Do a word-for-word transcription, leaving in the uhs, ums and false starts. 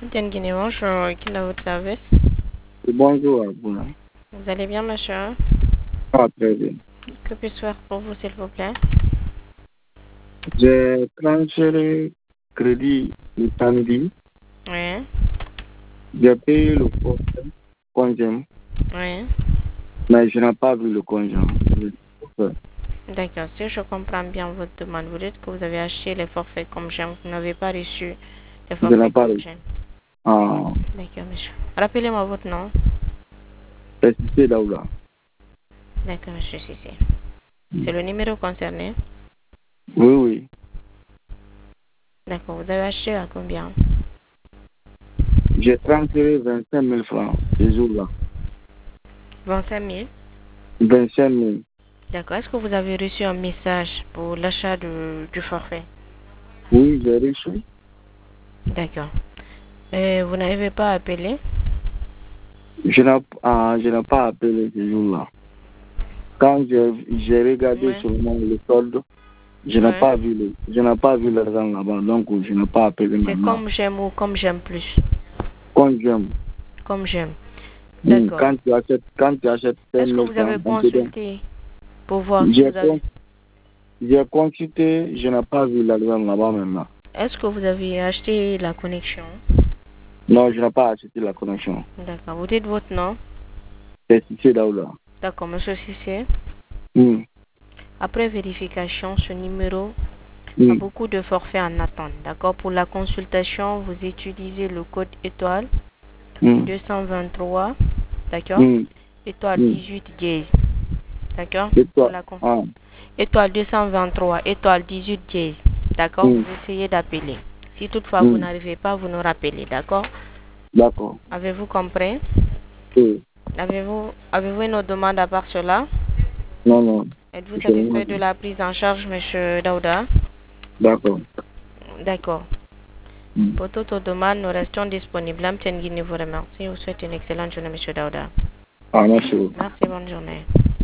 Bien Guinée, bonjour, quel est votre service? Bonjour à vous. Vous allez bien, monsieur? Ah, très bien. Que puis-je faire pour vous, s'il vous plaît? J'ai transféré crédit le samedi. Oui. J'ai payé le forfait conjoint, Oui. mais je n'ai pas vu le conjoint. D'accord, si je comprends bien votre demande, vous dites que vous avez acheté les forfaits comme j'aime, vous n'avez pas reçu les Je n'ai forfaits pas comme reçu. j'aime. Ah, D'accord, monsieur. Rappelez-moi votre nom. c'est Cissé Daoula. D'accord, monsieur Cissé. C'est le numéro concerné? Oui, oui. D'accord, vous avez acheté à combien? J'ai transféré vingt-cinq mille francs ce jour-là. vingt-cinq mille? vingt-cinq mille. D'accord, est-ce que vous avez reçu un message pour l'achat du, du forfait? Oui, j'ai reçu. D'accord. Et vous n'avez pas appelé? Je n'ai ah, je n'ai pas appelé ce jour-là. Quand j'ai j'ai regardé Oui. sur le solde, je n'ai Oui. pas vu le, je n'ai pas vu l'argent là-bas, donc je n'ai pas appelé C'est maintenant. comme j'aime ou comme j'aime plus? Conjoint. Comme j'aime. Oui, D'accord. quand tu achètes, quand tu achètes cinq Est-ce que mille vous avez francs, on te donne. consulté pour voir si J'ai vous avez... con- j'ai consulté, je n'ai pas vu l'argent là-bas maintenant. Est-ce que vous avez acheté la connexion? Non, je n'ai pas acheté la connexion. D'accord. Vous dites votre nom? C'est Cissé Daoula. D'accord, monsieur Cissé. Oui, Après vérification, ce numéro a oui, beaucoup de forfaits en attente. D'accord. Pour la consultation, vous utilisez le code étoile oui, deux cent vingt-trois. D'accord. oui, Étoile oui. dix-huit dièse. D'accord. Et Pour toi? la con- Ah, Étoile deux cent vingt-trois. Étoile dix-huit dièse. D'accord. Vous oui, essayez d'appeler. Si toutefois vous oui. n'arrivez pas, vous nous rappelez. D'accord. D'accord. Avez-vous compris? Oui. Avez-vous avez-vous une autre demande à part cela? Non, non. Êtes-vous Je n'ai pas satisfait de vu. la prise en charge, monsieur Daouda? D'accord. D'accord. Mm. Pour toute autre demande, nous restons disponibles. Amtienne Guinée vous remercie. Je vous souhaite une excellente journée, monsieur Daouda. Ah, merci beaucoup. Merci, bonne journée.